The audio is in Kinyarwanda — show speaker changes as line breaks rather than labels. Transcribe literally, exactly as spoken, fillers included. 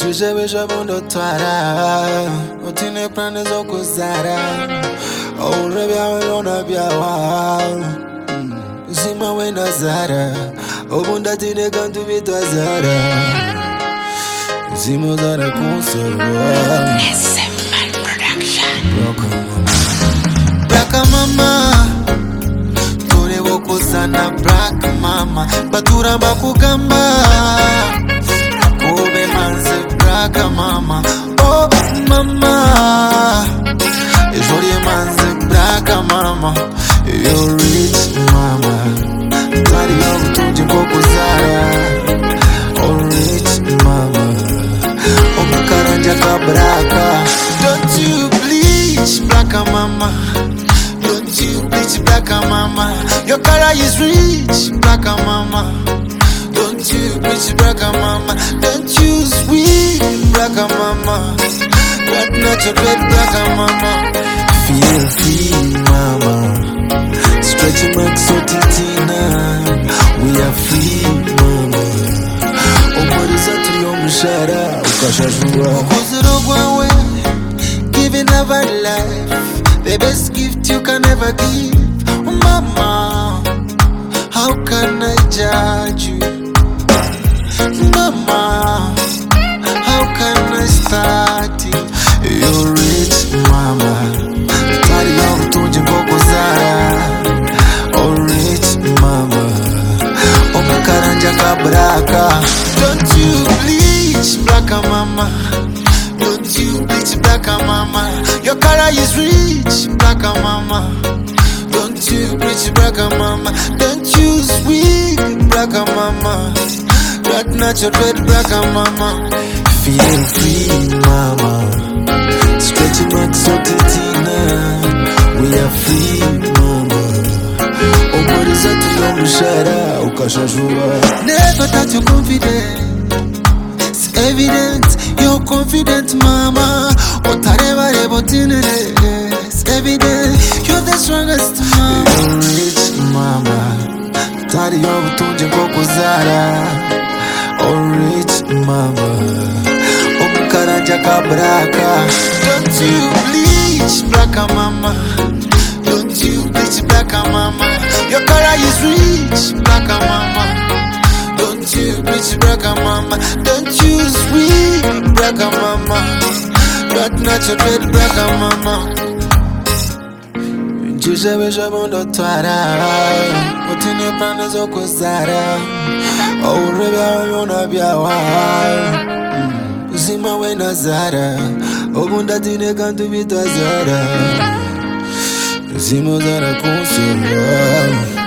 Juje besha bondo twara Otine prane zoko zara Aure biawe lona biawa Zima wena zara Obunda tine kantu vitwa zara Zimo zara konsolo
S M L Production.
Braka mama Tore woko sana braka mama Batura bakugamba Kobe manze braka mama Oh mama Ejori manze braka mama You're rich mama Tari yogu tunje koko zara Oh rich mama Oh makaranja kabraka Don't you bleach braka mama Don't you bleach braka mama Your color is rich braka mama Don't you bleach braka mama Don't you sweet braka mama What not your great braka mama Feel free mama Stretching back so titina We are free mama Omoriza tuyo mshara Ukashashua Ukuziro gwawe Giving never life The best gift you can ever give oh, mama How can I judge you Mama How can I start it You're rich mama Tari yangu tunje ngoko zara Oh rich mama Oh makaranja kabraka Don't you bleach braka mama Don't you bleach braka mama Your color is rich braka mama Don't you bleach braka mama Don't you sweet braka mama That not your red braka mama Feel free mama Stretching back so titina We are free mama Omoriza tuyo mshara ukashashua Never doubt your confidence It's evident you're confident mama Otareva rebotinere It's evident you're the strongest mama You're rich mama Tari yobu tunje ngoko zara Oh rich mama Omukaranja kabraka Don't you bleach braka mama Don't you bleach braka mama Your color is rich braka mama Don't you bleach braka mama Don't you sweet braka mama But not your great braka mama Juje besha bondo twara Otine prane zoko zara Aure biawe yona biawa Zima wena zara Obunda tine kantu vitwa zara Zimo zara konsolo